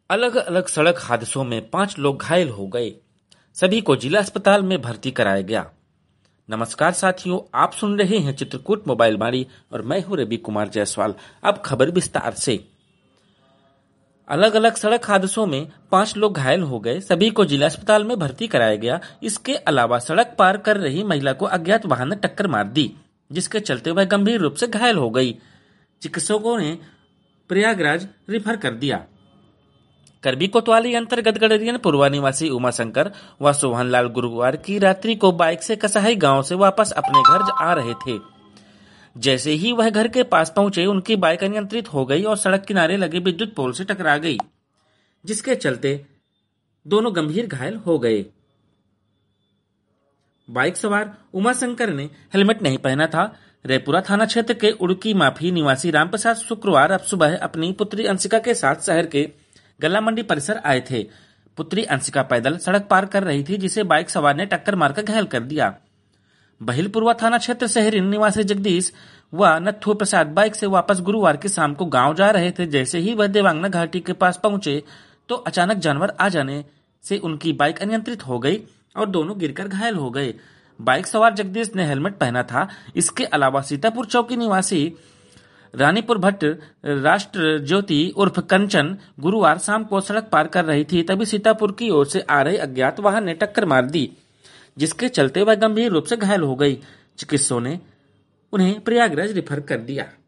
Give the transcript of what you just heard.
अलग अलग सड़क हादसों में 5 लोग घायल हो गए। सभी को जिला अस्पताल में भर्ती कराया गया। नमस्कार साथियों, आप सुन रहे हैं चित्रकूट मोबाइल बाड़ी और मैं हूं रवि कुमार जायसवाल। अब खबर विस्तार से। अलग अलग सड़क हादसों में 5 लोग घायल हो गए। सभी को जिला अस्पताल में भर्ती कराया गया। इसके अलावा सड़क पार कर रही महिला को अज्ञात वाहन ने टक्कर मार दी, जिसके चलते वह गंभीर रूप से घायल हो गई। चिकित्सकों ने प्रयागराज रेफर कर दिया। करबी कोतवाली अंतर्गत गडरियन पूर्वा निवासी उमाशंकर व सोहनलाल गुरुवार की रात्रि को बाइक से कसाई गांव से वापस अपने घर आ रहे थे। जैसे ही वह घर के पास पहुंचे, उनकी बाइक अनियंत्रित हो गई और सड़क किनारे लगे विद्युत पोल से टकरा गई, जिसके चलते दोनों गंभीर घायल हो गए। बाइक सवार उमाशंकर ने हेलमेट नहीं पहना था। रेपुरा थाना क्षेत्र के उड़की माफी निवासी रामप्रसाद शुक्रवार सुबह अपनी पुत्री अंशिका के साथ शहर के गल्ला मंडी परिसर आए थे। पुत्री अंशिका पैदल सड़क पार कर रही थी, जिसे बाइक सवार ने टक्कर मारकर घायल कर दिया। बहिलपुरवा थाना क्षेत्र शहरी निवासी जगदीश व नथु प्रसाद बाइक से वापस गुरुवार की शाम को गांव जा रहे थे। जैसे ही वह देवांगना घाटी के पास पहुंचे तो अचानक जानवर आ जाने से उनकी बाइक अनियंत्रित हो गई और दोनों गिरकर घायल हो गए। बाइक सवार जगदीश ने हेलमेट पहना था। इसके अलावा सीतापुर चौकी निवासी रानीपुर भट्ट राष्ट्र ज्योति उर्फ कंचन गुरुवार शाम को सड़क पार कर रही थी। तभी सीतापुर की ओर से आ रहे अज्ञात वाहन ने टक्कर मार दी, जिसके चलते वह गंभीर रूप से घायल हो गई। चिकित्सकों ने उन्हें प्रयागराज रेफर कर दिया।